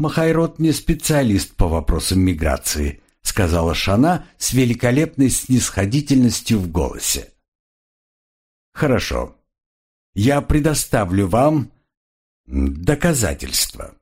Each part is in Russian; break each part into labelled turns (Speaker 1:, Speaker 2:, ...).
Speaker 1: Махайрод не специалист по вопросам миграции», — сказала Шана с великолепной снисходительностью в голосе. «Хорошо. Я предоставлю вам доказательства.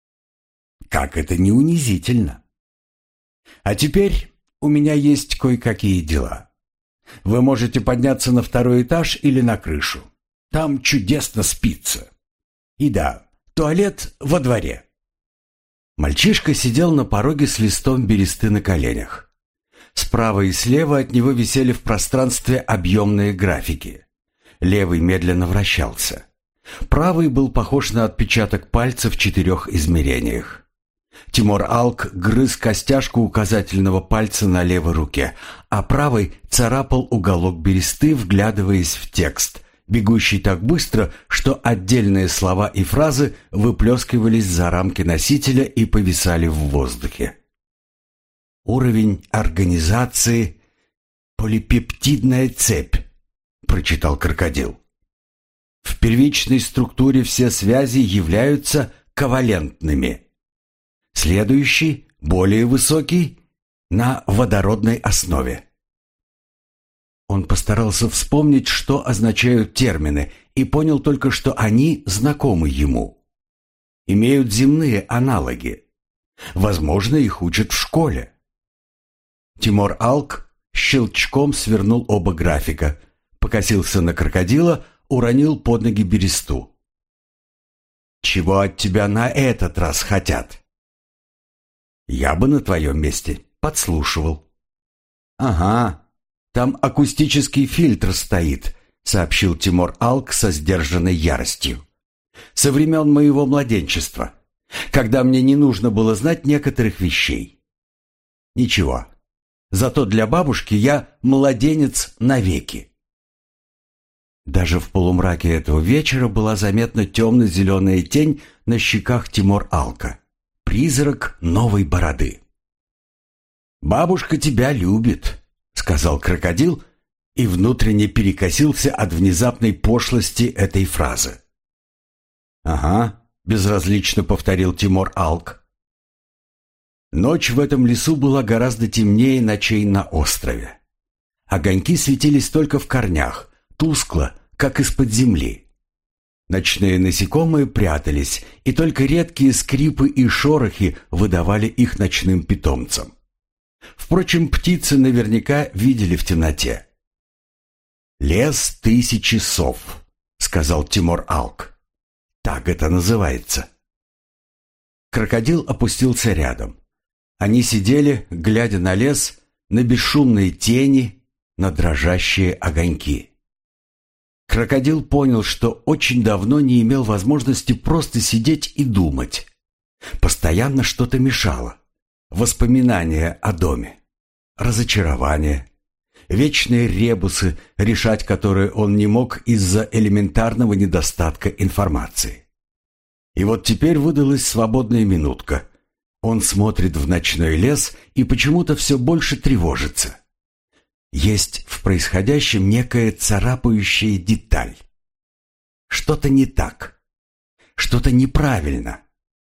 Speaker 1: Как это не унизительно. А теперь у меня есть кое-какие дела. Вы можете подняться на второй этаж или на крышу. Там чудесно спится. И да, туалет во дворе». Мальчишка сидел на пороге с листом бересты на коленях. Справа и слева от него висели в пространстве объемные графики. Левый медленно вращался. Правый был похож на отпечаток пальца в 4 измерениях. Тимур Алк грыз костяшку указательного пальца на левой руке, а правый царапал уголок бересты, вглядываясь в текст, бегущий так быстро, что отдельные слова и фразы выплескивались за рамки носителя и повисали в воздухе. «Уровень организации — полипептидная цепь», — прочитал крокодил. «В первичной структуре все связи являются ковалентными. Следующий, более высокий, на водородной основе». Он постарался вспомнить, что означают термины, и понял только, что они знакомы ему. Имеют земные аналоги. Возможно, их учат в школе. Тимур Алк щелчком свернул оба графика, покосился на крокодила, уронил под ноги бересту. «Чего от тебя на этот раз хотят?» «Я бы на твоем месте подслушивал». «Ага. Там акустический фильтр стоит», — сообщил Тимур Алк со сдержанной яростью. «Со времен моего младенчества, когда мне не нужно было знать некоторых вещей. Ничего, зато для бабушки я младенец навеки». Даже в полумраке этого вечера была заметна темно-зеленая тень на щеках Тимур Алка. Призрак новой бороды. «Бабушка тебя любит», — сказал крокодил и внутренне перекосился от внезапной пошлости этой фразы. «Ага», — безразлично повторил Тимур Алк. Ночь в этом лесу была гораздо темнее ночей на острове. Огоньки светились только в корнях, тускло, как из-под земли. Ночные насекомые прятались, и только редкие скрипы и шорохи выдавали их ночным питомцам. Впрочем, птицы наверняка видели в темноте. «Лес 1000 сов», — сказал Тимур Алк. «Так это называется». Крокодил опустился рядом. Они сидели, глядя на лес, на бесшумные тени, на дрожащие огоньки. Крокодил понял, что очень давно не имел возможности просто сидеть и думать. Постоянно что-то мешало. Воспоминания о доме, разочарование, вечные ребусы, решать которые он не мог из-за элементарного недостатка информации. И вот теперь выдалась свободная минутка. Он смотрит в ночной лес и почему-то все больше тревожится. Есть в происходящем некая царапающая деталь. Что-то не так. Что-то неправильно.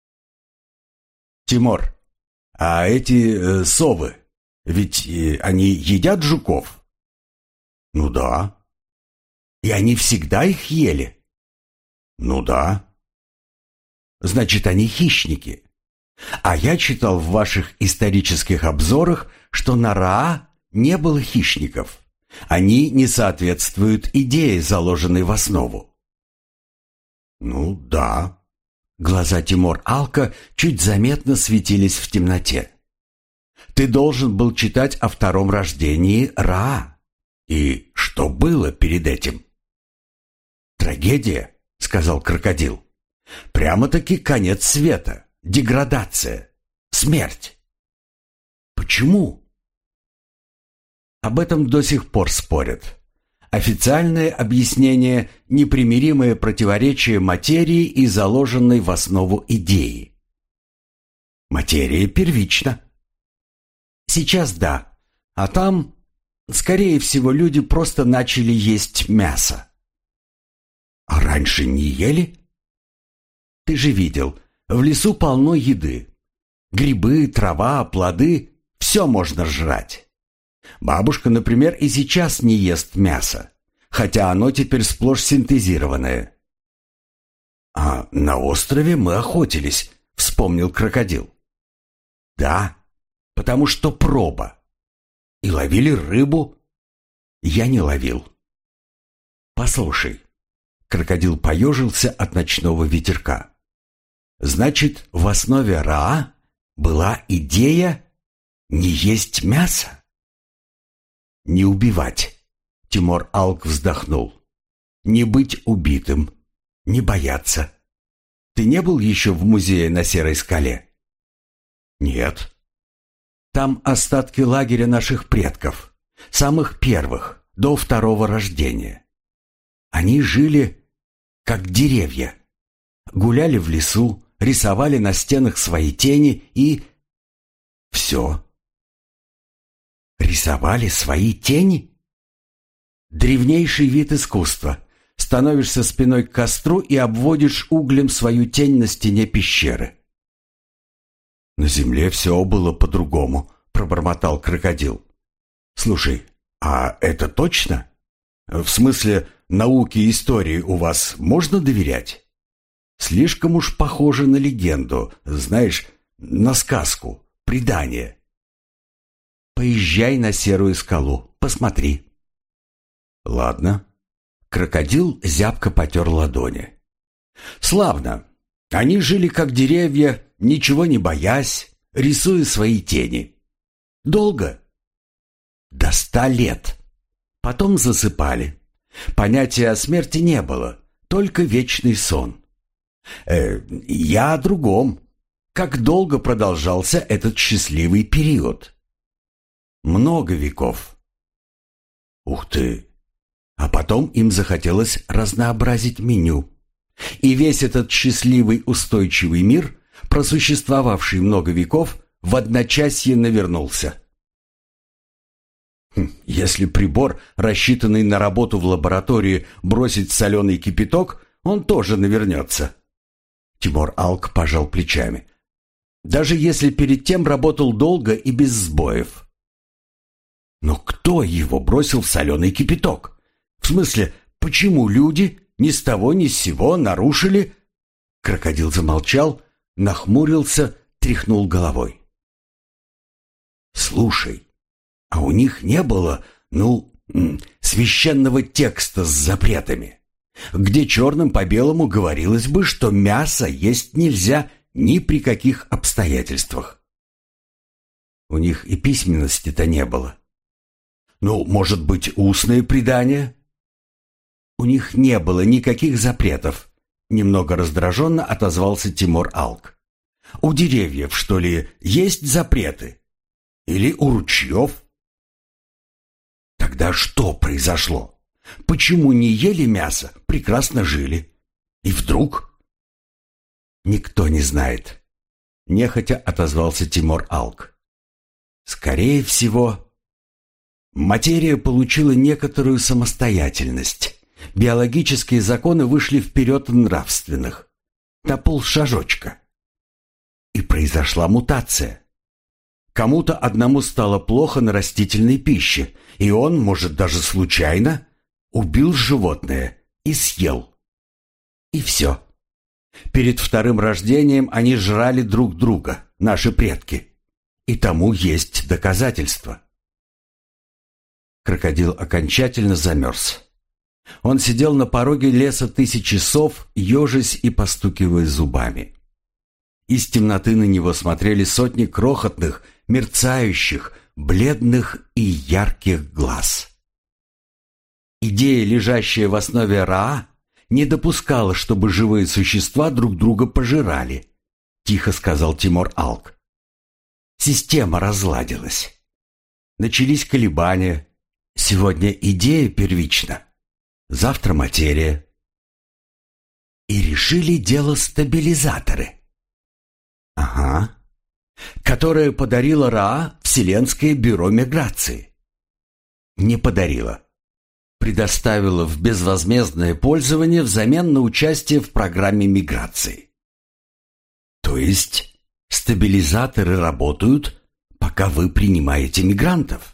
Speaker 1: «Тимур, а эти совы, ведь они едят жуков?» «Ну да». «И они всегда их ели?» «Ну да». «Значит, они хищники. А я читал в ваших исторических обзорах, что на Раа не было хищников. Они не соответствуют идее, заложенной в основу». «Ну да». Глаза Тимур Алка чуть заметно светились в темноте. «Ты должен был читать о втором рождении Раа. И что было перед этим?» «Трагедия», — сказал крокодил. «Прямо-таки конец света, деградация, смерть». «Почему?» Об этом до сих пор спорят. Официальное объяснение – непримиримое противоречие материи и заложенной в основу идеи. Материя первична. Сейчас да, а там, скорее всего, люди просто начали есть мясо. А раньше не ели? Ты же видел, в лесу полно еды, Грибы, трава, плоды – все можно жрать. Бабушка, например, и сейчас не ест мясо, хотя оно теперь сплошь синтезированное. «А на острове мы охотились», — вспомнил крокодил. «Да, потому что проба. И ловили рыбу. Я не ловил». «Послушай», — крокодил поежился от ночного ветерка. «Значит, в основе Ра была идея не есть мясо?» «Не убивать», — Тимур Алк вздохнул. «Не быть убитым, не бояться. Ты не был еще в музее на Серой скале?» «Нет». «Там остатки лагеря наших предков, самых первых, до второго рождения. Они жили как деревья, гуляли в лесу, рисовали на стенах свои тени и... все». «Рисовали свои тени?» «Древнейший вид искусства. Становишься спиной к костру и обводишь углем свою тень на стене пещеры». «На земле все было по-другому», — пробормотал крокодил. «Слушай, а это точно? В смысле, науке и истории у вас можно доверять? Слишком уж похоже на легенду, знаешь, на сказку, предание». «Поезжай на Серую скалу, посмотри». «Ладно». Крокодил зябко потер ладони. «Славно. Они жили как деревья, ничего не боясь, рисуя свои тени. Долго?» «До 100 лет. Потом засыпали. Понятия о смерти не было, только вечный сон. Я о другом. Как долго продолжался этот счастливый период?» «Много веков». «Ух ты!» А потом им захотелось разнообразить меню. И весь этот счастливый устойчивый мир, просуществовавший много веков, в одночасье навернулся. Если прибор, рассчитанный на работу в лаборатории, бросить в соленый кипяток, он тоже навернется. Тимур Алк пожал плечами. Даже если перед тем работал долго и без сбоев. Но кто его бросил в соленый кипяток? В смысле, почему люди ни с того ни с сего нарушили... Крокодил замолчал, нахмурился, тряхнул головой. «Слушай, а у них не было, священного текста с запретами, где черным по белому говорилось бы, что мясо есть нельзя ни при каких обстоятельствах?» «У них и письменности-то не было». «Может быть, устные предания?» «У них не было никаких запретов», — немного раздраженно отозвался Тимур Алк. «У деревьев, что ли, есть запреты? Или у ручьев?» «Тогда что произошло? Почему не ели мясо, прекрасно жили? И вдруг...» «Никто не знает», — нехотя отозвался Тимур Алк. «Скорее всего...» Материя получила некоторую самостоятельность. Биологические законы вышли вперед нравственных. На полшажочка. И произошла мутация. Кому-то одному стало плохо на растительной пище, и он, может, даже случайно, убил животное и съел. И все. Перед вторым рождением они жрали друг друга, наши предки. И тому есть доказательства. Крокодил окончательно замерз. Он сидел на пороге леса тысячи сов, ежась и постукивая зубами. Из темноты на него смотрели сотни крохотных, мерцающих, бледных и ярких глаз. Идея, лежащая в основе Ра, не допускала, чтобы живые существа друг друга пожирали, тихо сказал Тимур Алк. Система разладилась. Начались колебания. Сегодня идея первична, завтра материя. И решили дело стабилизаторы. Ага. Которое подарило Ра Вселенское бюро миграции. Не подарило. Предоставило в безвозмездное пользование взамен на участие в программе миграции. То есть Стабилизаторы работают, пока вы принимаете мигрантов.